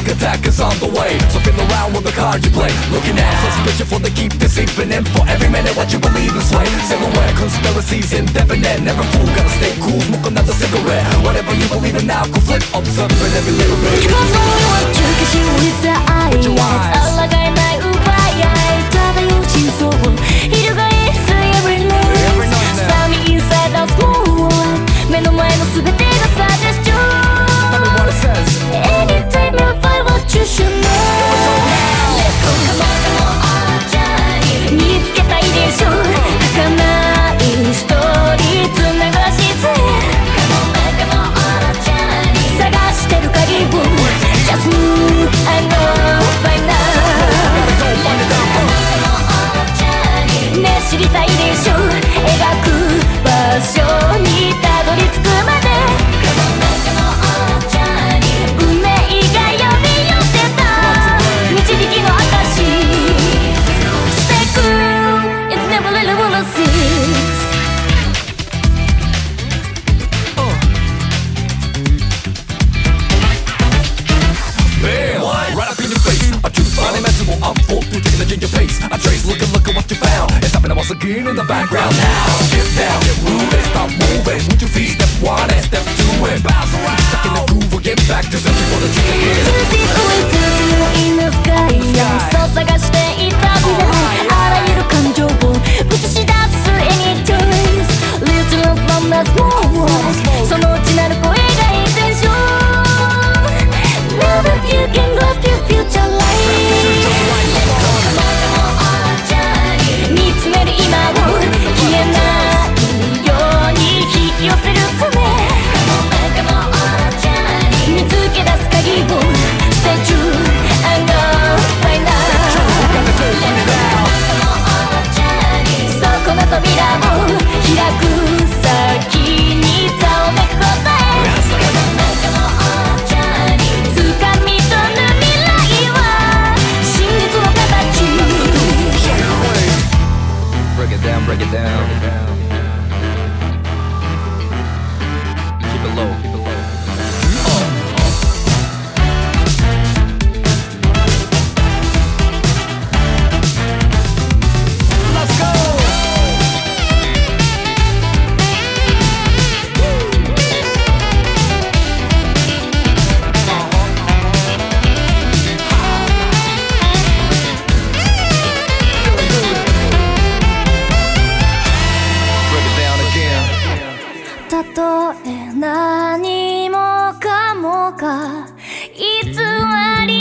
panic attack is on the way. So feel around with the card you play. Looking at suspicion for they keep deceiving. And for every minute what you believe is way. Silhouette conspiracies indefinite. Never fool, gotta stay cool, smoke another cigarette. Whatever you believe in now, go flip, observing every little bit. Because all you want to kiss you with the eye. With your eyes. 抗えない奪い合い漂う真相を翻す every night. Slam me inside the small world. 目の前の全てが suggestion. Tell me what it says. Anytime you find what you should know. Let's go, come on, come on, our journey. 見つけたいでしょ儚いストーリー繋がしつ Come on, come on, our journey. 探してる鍵を Just move and go find out. Come on, our journey. ね知りたいでしょ描く場所にたどり着くまで Come on, come on, our journey. 運命が呼び寄せた導きの証 Stay cool, it's never really what I see. Bam! Right up in your face. A truth unimaginable unfold through taking a ginger pace. A trace, look at what you found. It's happening once again in the background now. Get down, get rooted, stop moving. Would you please step one and step two and bounce around? Stuck in the groove, we'll get back to searching for the truth again. 2 feet away, 2 in the sky. そう探していた未来あらゆる感情を映し出す any choice. Little from the small world. その内なる声がインテンション Now that you can grasp your future life. Come on, come on, our journey. 見つめる今を消えないように引き寄せるため Come on, come on, our journey. 見つけ出す鍵を Stay true and go find out. Come on, our journey. そこの扉を開く先にざわめく答え Come on, our journey. 掴み取る未来は真実の形 Break it down, break it down. Keep it low, keep it low. Let's go! Break it down again. たとえ何もかもが偽り